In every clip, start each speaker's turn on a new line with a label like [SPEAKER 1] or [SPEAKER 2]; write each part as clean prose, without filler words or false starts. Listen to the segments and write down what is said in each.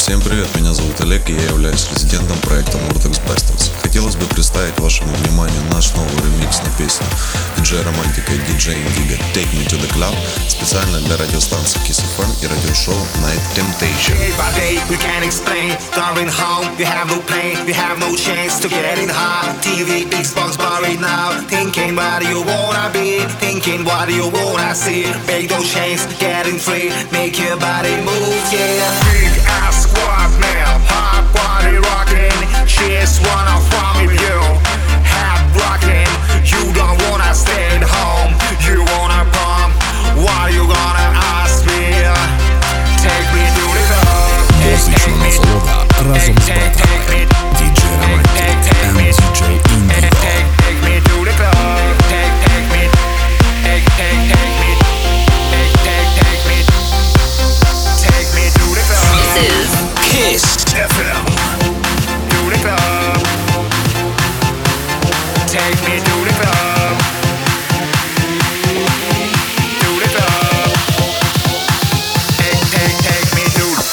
[SPEAKER 1] Всем привет, меня зовут Олег, и я являюсь резидентом проекта Vortex Bastards. Хотелось бы представить вашему вниманию наш новый ремикс на песню DJ Romantica и DJ Indigo Take Me to the Club специально для радиостанции Kiss FM и радиошоу Night Temptation.
[SPEAKER 2] Day by day we can't explain. Darling home, you have no plane, you have no chance to get in high. TV, Xbox bar right now. Thinking what do you wanna be? Thinking what do you wanna see? Make those chains, getting free. Make your body move, yeah. Big ass squad now, hot body rocking. She's wanna from you. Hot rocking, you don't wanna stay at home. You wanna pump, what you gonna ask me? Take me to the club.
[SPEAKER 3] Музична насолода разом з братами DJ Romantic and DJ Indigo.
[SPEAKER 2] Take me to the club. Take me. Take me to the club.
[SPEAKER 4] This is
[SPEAKER 3] Kiss FM.
[SPEAKER 2] To the club. Take me to the club. To the club. Take me to the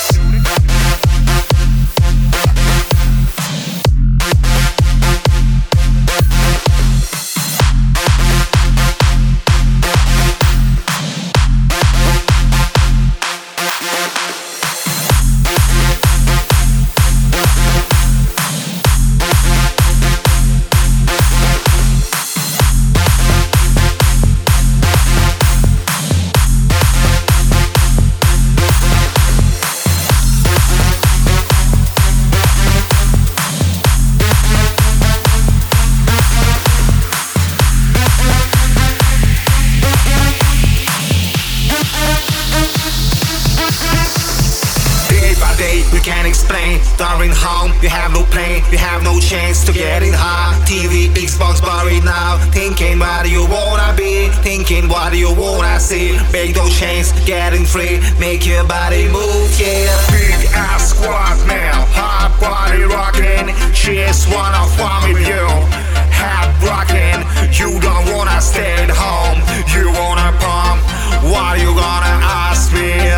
[SPEAKER 2] Darling home, you have no plane, you have no chance to get in high. TV, Xbox bar right now. Thinking what do you wanna be? Thinking what do you wanna see? Make those chains, getting free. Make your body move, yeah. Big ass squad now, hot body rocking. She's wanna farm with you. Hot rocking, you don't wanna stay at home. You wanna pump, what you gonna ask me?